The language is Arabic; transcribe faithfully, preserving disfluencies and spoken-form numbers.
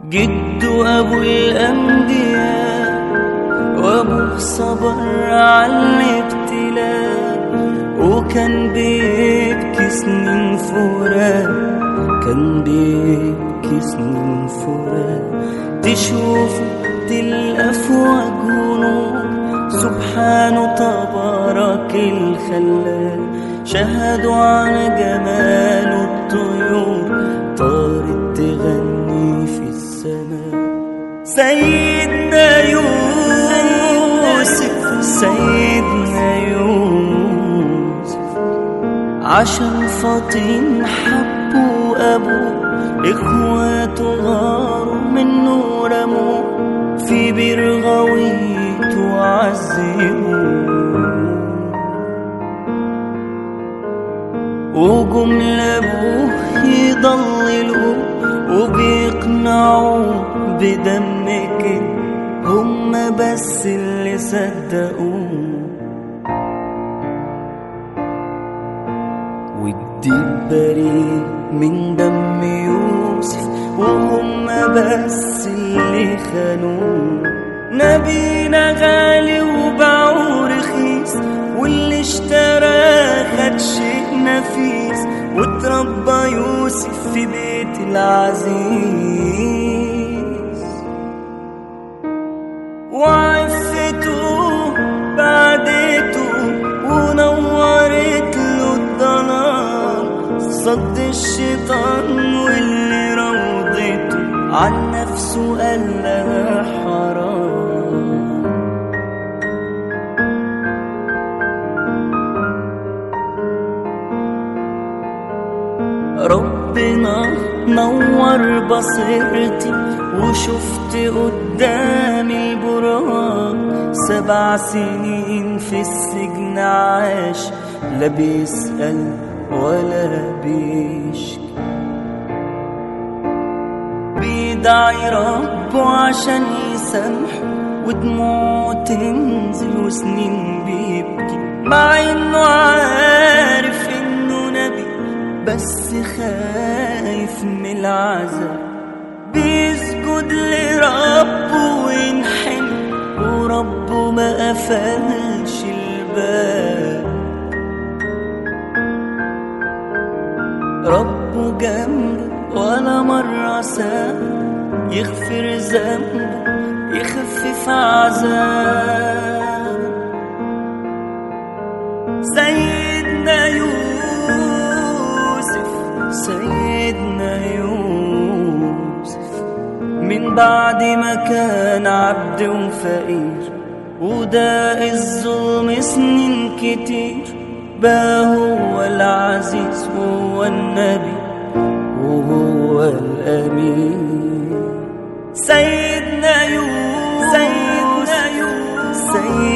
جد أبو الأنبياء وأبوه صبر على الابتلاء، وكان بيبكي سنين فراق، كان بيبكي سنين فراق. تشوفه تلقى في وجهه نور، سبحانه تبارك الخلاق. شهدوا على جماله الطيور، طارت تغني في السماء. سيدنا يوسف سيدنا يوسف، عشان فاطين حبوا أبوه، إخواته غاروا منه رموه في بير غويط وعذبوه. وجم لأبوه يضللوه وبيقنعوه بدم كده، هما بس اللي صدقوه. والديب بريء من دم يوسف، وهما بس اللي خانوه. نبينا غالي وباعوه رخيص، واللي اشتراه خد شيء نفيس. واتربى يوسف في بيت العزيز، وعفته بعدته ونورت له الضلال. صد الشيطان واللي روضته عن نفسه قال لها حرام. ربنا نور بصيرتي وشفت قدامي البراق. سبع سنين في السجن عاش، لا بيسأل ولا بيشكي. بيدعي ربه عشان يسامحه، ودموعه تنزل وسنين بيبكي. مع انه عارف انه نبي، بس خايف من العذاب. بيسجد لربه وينحني، وربه ما قفلش الباب. ربه جنبه ولا مرة ساب، يغفر ذنبه يخفف عذاب. سيدنا يوسف سيدنا يوسف، من بعد ما كان عبد وفقير، وده الظلم سنين كتير، بقى هو العزيز وهو النبي وهو الأمين. سيدنا يوسف سيدنا يوسف